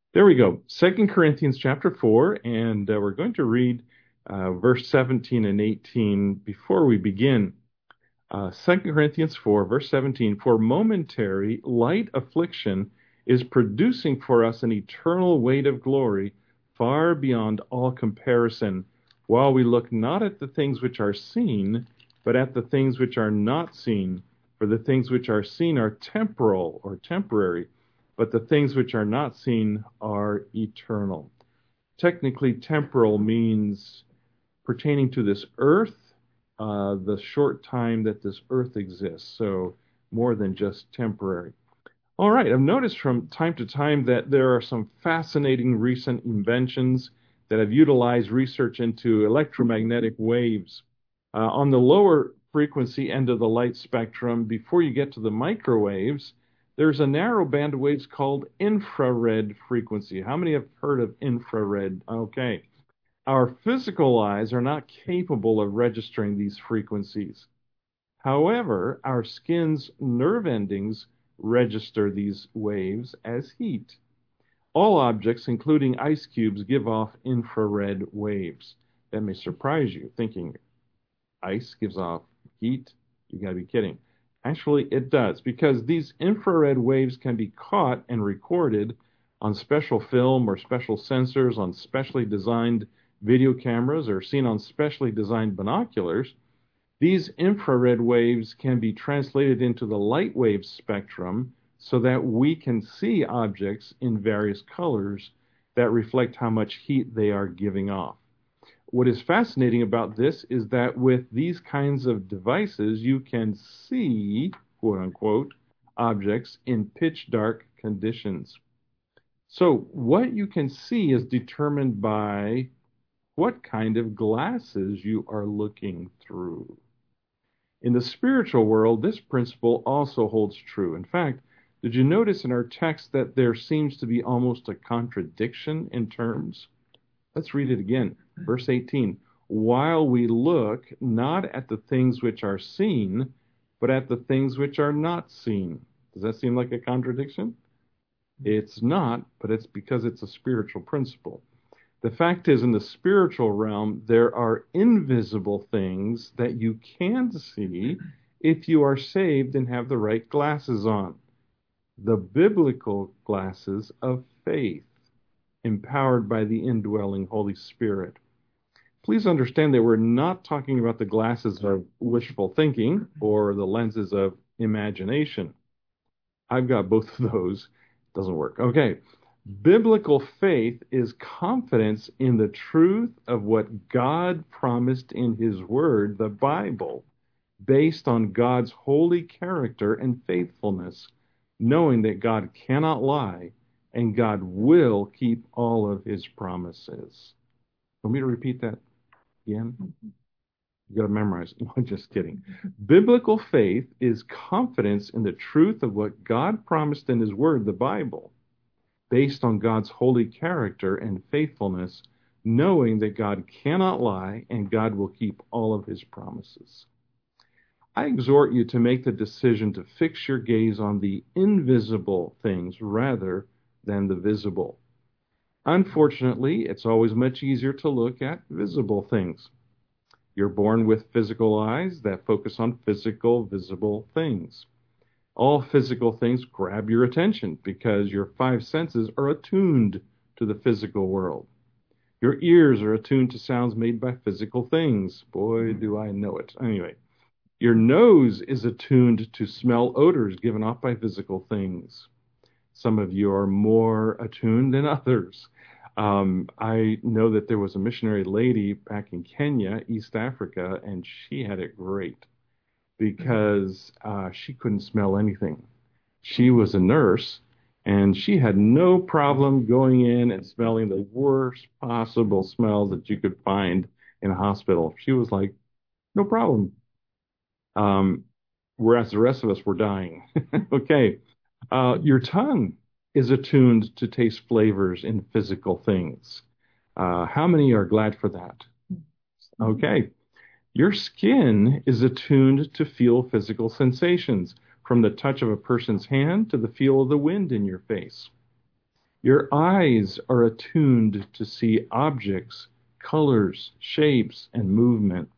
There we go. Second Corinthians chapter 4, and we're going to read verse 17 and 18 before we begin. 2 Corinthians 4, verse 17, for momentary light affliction is producing for us an eternal weight of glory far beyond all comparison, while we look not at the things which are seen, but at the things which are not seen. For the things which are seen are temporal or temporary, but the things which are not seen are eternal. Technically, temporal means pertaining to this earth, the short time that this earth exists, so more than just temporary. All right, I've noticed from time to time that there are some fascinating recent inventions that have utilized research into electromagnetic waves. On the lower frequency end of the light spectrum, before you get to the microwaves, there's a narrow band of waves called infrared frequency. How many have heard of infrared? Okay. Our physical eyes are not capable of registering these frequencies. However, our skin's nerve endings register these waves as heat. All objects, including ice cubes, give off infrared waves. That may surprise you, thinking ice gives off heat. You gotta be kidding. Actually, it does, because these infrared waves can be caught and recorded on special film or special sensors on specially designed video cameras or seen on specially designed binoculars. These infrared waves can be translated into the light wave spectrum so that we can see objects in various colors that reflect how much heat they are giving off. What is fascinating about this is that with these kinds of devices, you can see, quote unquote, objects in pitch dark conditions. So, what you can see is determined by what kind of glasses you are looking through. In the spiritual world, this principle also holds true. In fact, did you notice in our text that there seems to be almost a contradiction in terms? Let's read it again. Verse 18. While we look not at the things which are seen, but at the things which are not seen. Does that seem like a contradiction? It's not, but it's because it's a spiritual principle. The fact is, in the spiritual realm, there are invisible things that you can see if you are saved and have the right glasses on. The biblical glasses of faith, empowered by the indwelling Holy Spirit. Please understand that we're not talking about the glasses of wishful thinking or the lenses of imagination. I've got both of those. Doesn't work. Okay. Biblical faith is confidence in the truth of what God promised in His Word, the Bible, based on God's holy character and faithfulness, knowing that God cannot lie and God will keep all of His promises. Want me to repeat that again? You got to memorize. No, I'm just kidding. Biblical faith is confidence in the truth of what God promised in His Word, the Bible, based on God's holy character and faithfulness, knowing that God cannot lie and God will keep all of His promises. I exhort you to make the decision to fix your gaze on the invisible things rather than the visible. Unfortunately, it's always much easier to look at visible things. You're born with physical eyes that focus on physical, visible things. All physical things grab your attention because your five senses are attuned to the physical world. Your ears are attuned to sounds made by physical things. Boy, do I know it. Anyway, your nose is attuned to smell odors given off by physical things. Some of you are more attuned than others. I know that there was a missionary lady back in Kenya, East Africa, and she had it great because she couldn't smell anything. She was a nurse, and she had no problem going in and smelling the worst possible smells that you could find in a hospital. She was like, no problem. Um, whereas the rest of us were dying. Okay. Your tongue is attuned to taste flavors in physical things. How many are glad for that? Okay. Your skin is attuned to feel physical sensations, from the touch of a person's hand to the feel of the wind in your face. Your eyes are attuned to see objects, colors, shapes, and movement.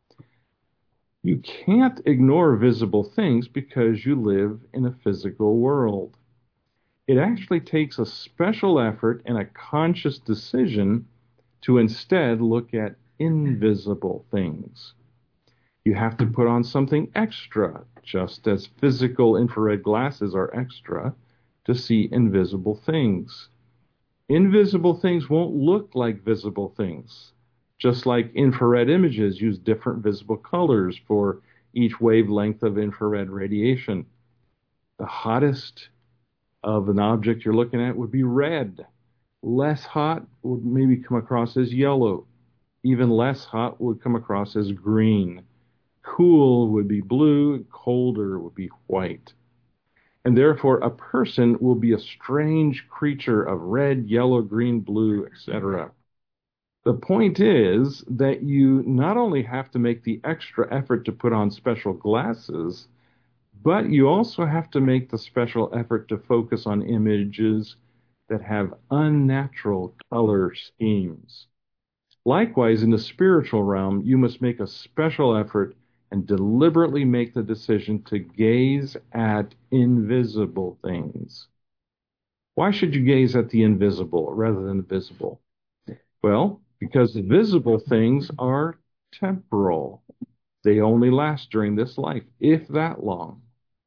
You can't ignore visible things because you live in a physical world. It actually takes a special effort and a conscious decision to instead look at invisible things. You have to put on something extra, just as physical infrared glasses are extra, to see invisible things. Invisible things won't look like visible things, just like infrared images use different visible colors for each wavelength of infrared radiation. The hottest of an object you're looking at would be red. Less hot would maybe come across as yellow. Even less hot would come across as green. Cool would be blue, colder would be white. And therefore, a person will be a strange creature of red, yellow, green, blue, etc. The point is that you not only have to make the extra effort to put on special glasses, but you also have to make the special effort to focus on images that have unnatural color schemes. Likewise, in the spiritual realm, you must make a special effort and deliberately make the decision to gaze at invisible things. Why should you gaze at the invisible rather than the visible? Well, because the visible things are temporal. They only last during this life, if that long.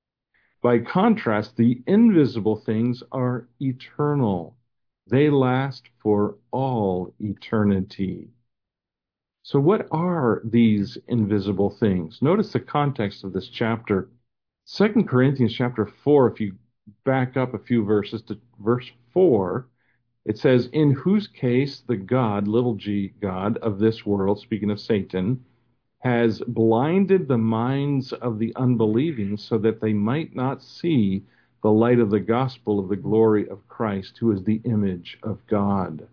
By contrast, the invisible things are eternal. They last for all eternity. So what are these invisible things? Notice the context of this chapter. 2 Corinthians chapter 4, if you back up a few verses to verse 4, it says, in whose case the God, little g, God of this world, speaking of Satan, has blinded the minds of the unbelieving so that they might not see the light of the gospel of the glory of Christ, who is the image of God.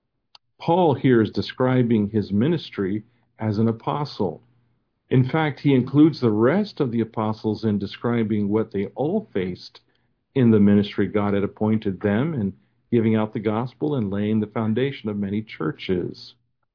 Paul here is describing his ministry as an apostle. In fact, he includes the rest of the apostles in describing what they all faced in the ministry God had appointed them in giving out the gospel and laying the foundation of many churches.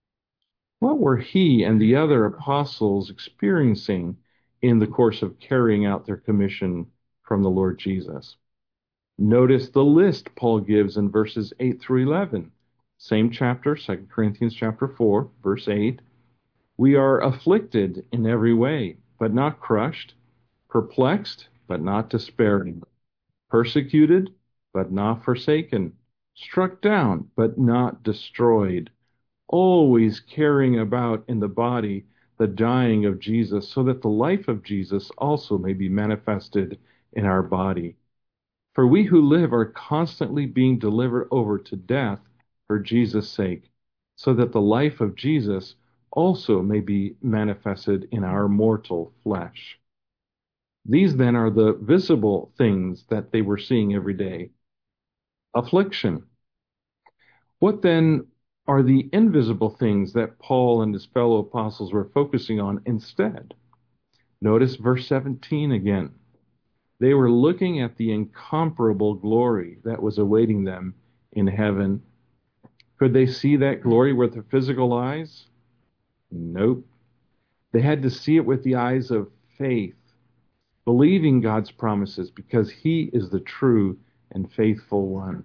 What were he and the other apostles experiencing in the course of carrying out their commission from the Lord Jesus? Notice the list Paul gives in verses 8 through 11. Same chapter, 2 Corinthians chapter 4, verse 8. We are afflicted in every way, but not crushed, perplexed, but not despairing, persecuted, but not forsaken, struck down, but not destroyed, always carrying about in the body the dying of Jesus, so that the life of Jesus also may be manifested in our body. For we who live are constantly being delivered over to death for Jesus' sake, so that the life of Jesus also may be manifested in our mortal flesh. These then are the visible things that they were seeing every day. Affliction. What then are the invisible things that Paul and his fellow apostles were focusing on instead? Notice verse 17 again. They were looking at the incomparable glory that was awaiting them in heaven. Could they see that glory with their physical eyes? Nope. They had to see it with the eyes of faith, believing God's promises because he is the true and faithful one.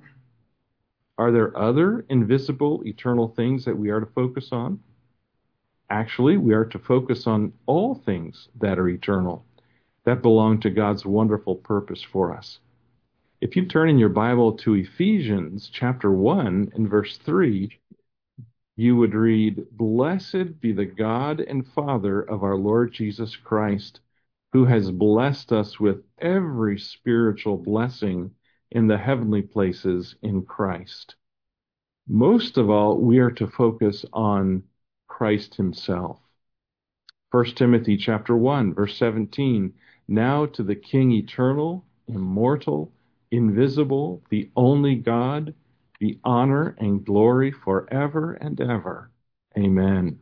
Are there other invisible, eternal things that we are to focus on? Actually, we are to focus on all things that are eternal, that belong to God's wonderful purpose for us. If you turn in your Bible to Ephesians chapter 1 and verse 3, you would read, Blessed be the God and Father of our Lord Jesus Christ, who has blessed us with every spiritual blessing in the heavenly places in Christ. Most of all, we are to focus on Christ himself. 1 Timothy chapter 1, verse 17, Now to the King eternal, immortal, invisible, the only God, be honor and glory forever and ever. Amen.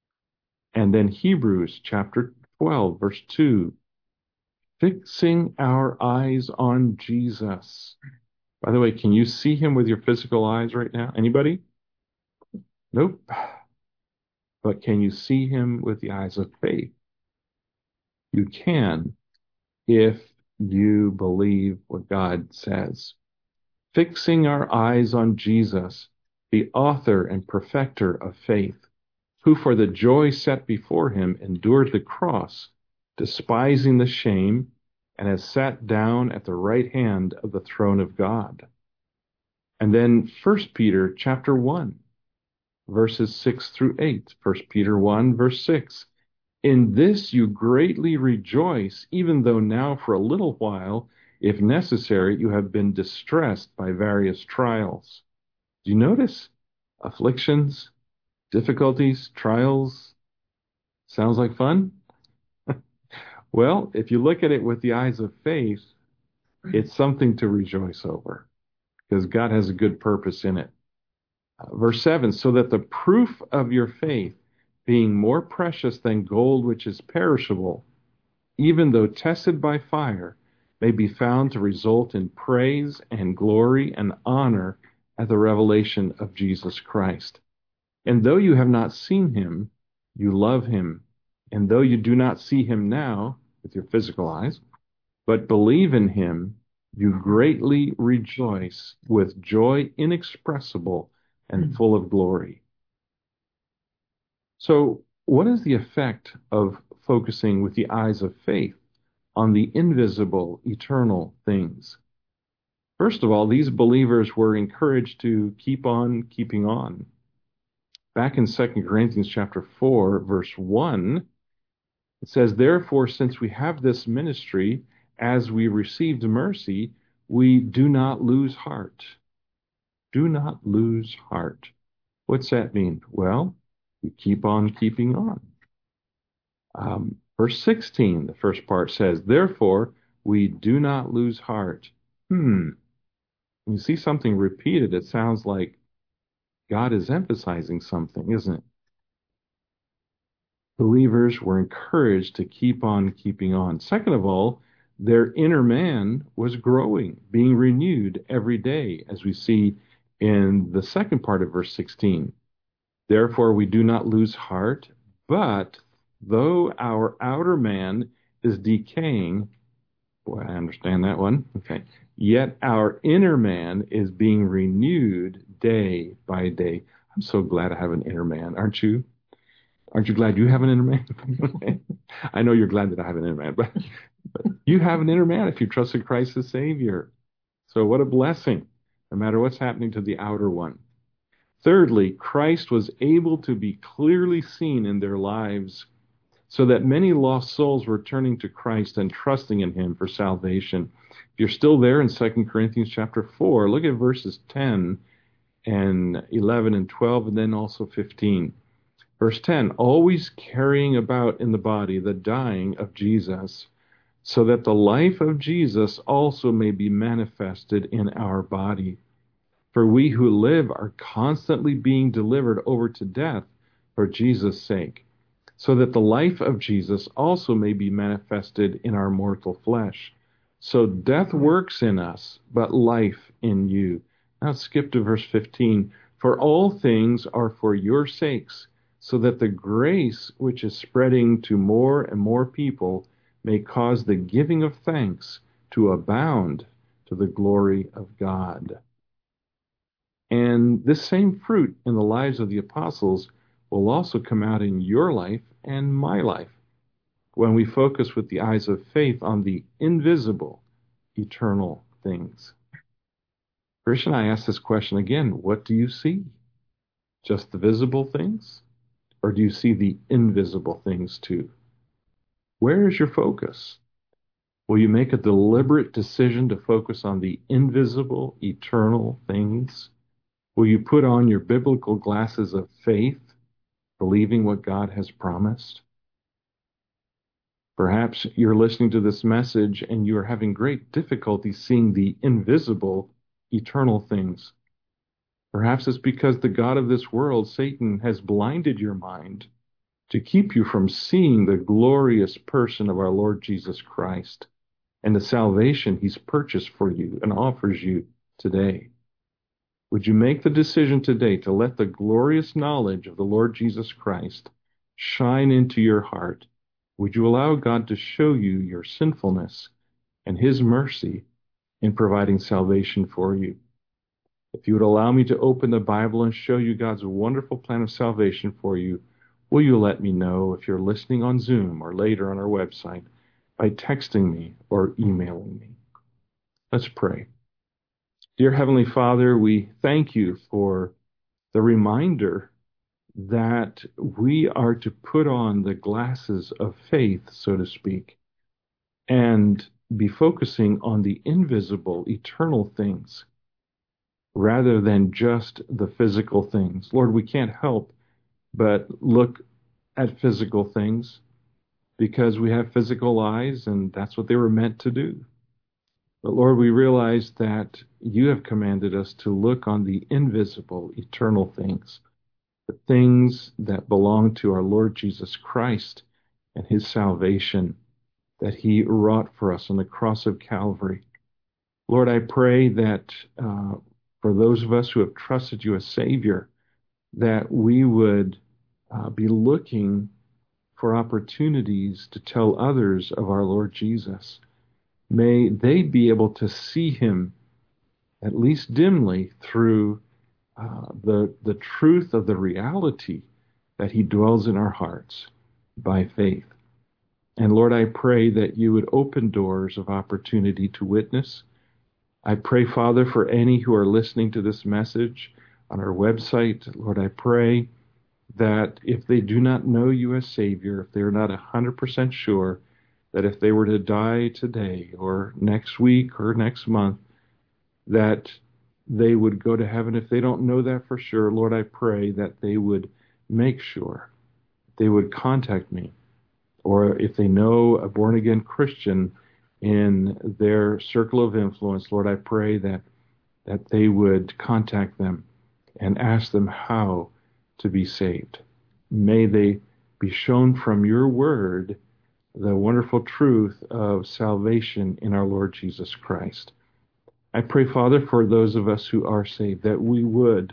And then Hebrews chapter 12, verse 2, fixing our eyes on Jesus, By the way, can you see him with your physical eyes right now? Anybody? Nope. But can you see him with the eyes of faith? You can if you believe what God says. Fixing our eyes on Jesus, the author and perfecter of faith, who for the joy set before him endured the cross, despising the shame, and has sat down at the right hand of the throne of God. And then 1 Peter chapter 1, verses 6 through 8. 1 Peter 1, verse 6. In this you greatly rejoice, even though now for a little while, if necessary, you have been distressed by various trials. Do you notice? Afflictions, difficulties, trials. Sounds like fun? Well, if you look at it with the eyes of faith, it's something to rejoice over because God has a good purpose in it. Verse 7, so that the proof of your faith, being more precious than gold which is perishable, even though tested by fire, may be found to result in praise and glory and honor at the revelation of Jesus Christ. And though you have not seen him, you love him. And though you do not see him now with your physical eyes, but believe in him, you greatly rejoice with joy inexpressible and full of glory. So, what is the effect of focusing with the eyes of faith on the invisible, eternal things? First of all, these believers were encouraged to keep on keeping on. Back in 2 Corinthians chapter 4, verse 1, it says, therefore, since we have this ministry, as we received mercy, we do not lose heart. Do not lose heart. What's that mean? Well, we keep on keeping on. Verse 16, the first part says, therefore, we do not lose heart. When you see something repeated, it sounds like God is emphasizing something, isn't it? Believers were encouraged to keep on keeping on. Second of all, their inner man was growing, being renewed every day, as we see in the second part of verse 16. Therefore, we do not lose heart, but though our outer man is decaying, boy, I understand that one. Okay. Yet our inner man is being renewed day by day. I'm so glad I have an inner man, aren't you? Aren't you glad you have an inner man? I know you're glad that I have an inner man, but you have an inner man if you trust in Christ as Savior. So what a blessing, no matter what's happening to the outer one. Thirdly, Christ was able to be clearly seen in their lives so that many lost souls were turning to Christ and trusting in him for salvation. If you're still there in 2 Corinthians chapter 4, look at verses 10 and 11 and 12, and then also 15. Verse 10, always carrying about in the body the dying of Jesus, so that the life of Jesus also may be manifested in our body. For we who live are constantly being delivered over to death for Jesus' sake, so that the life of Jesus also may be manifested in our mortal flesh. So death works in us, but life in you. Now skip to verse 15. For all things are for your sakes, so that the grace which is spreading to more and more people may cause the giving of thanks to abound to the glory of God. And this same fruit in the lives of the apostles will also come out in your life and my life when we focus with the eyes of faith on the invisible, eternal things. Christian, I ask this question again. What do you see? Just the visible things? Or do you see the invisible things too? Where is your focus? Will you make a deliberate decision to focus on the invisible, eternal things? Will you put on your biblical glasses of faith, believing what God has promised? Perhaps you're listening to this message and you are having great difficulty seeing the invisible, eternal things. Perhaps it's because the God of this world, Satan, has blinded your mind to keep you from seeing the glorious person of our Lord Jesus Christ and the salvation he's purchased for you and offers you today? Would you make the decision today to let the glorious knowledge of the Lord Jesus Christ shine into your heart? Would you allow God to show you your sinfulness and His mercy in providing salvation for you? If you would allow me to open the Bible and show you God's wonderful plan of salvation for you, will you let me know if you're listening on Zoom or later on our website by texting me or emailing me? Let's pray. Dear Heavenly Father, we thank you for the reminder that we are to put on the glasses of faith, so to speak, and be focusing on the invisible, eternal things rather than just the physical things. Lord, we can't help but look at physical things because we have physical eyes and that's what they were meant to do. But Lord, we realize that you have commanded us to look on the invisible, eternal things, the things that belong to our Lord Jesus Christ and his salvation that he wrought for us on the cross of Calvary. Lord, I pray that for those of us who have trusted you as Savior, that we would be looking for opportunities to tell others of our Lord Jesus. May they be able to see him, at least dimly, through the truth of the reality that he dwells in our hearts by faith. And Lord, I pray that you would open doors of opportunity to witness. I pray, Father, for any who are listening to this message on our website. Lord, I pray that if they do not know you as Savior, if they're not 100% sure that if they were to die today or next week or next month, that they would go to heaven. If they don't know that for sure, Lord, I pray that they would make sure. They would contact me. Or if they know a born-again Christian in their circle of influence, Lord, I pray that they would contact them and ask them how to be saved. May they be shown from your word the wonderful truth of salvation in our Lord Jesus Christ. I pray, Father, for those of us who are saved, that we would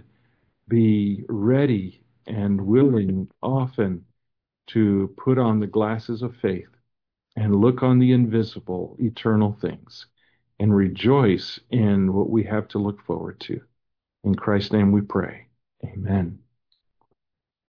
be ready and willing often to put on the glasses of faith and look on the invisible, eternal things and rejoice in what we have to look forward to. In Christ's name we pray. Amen.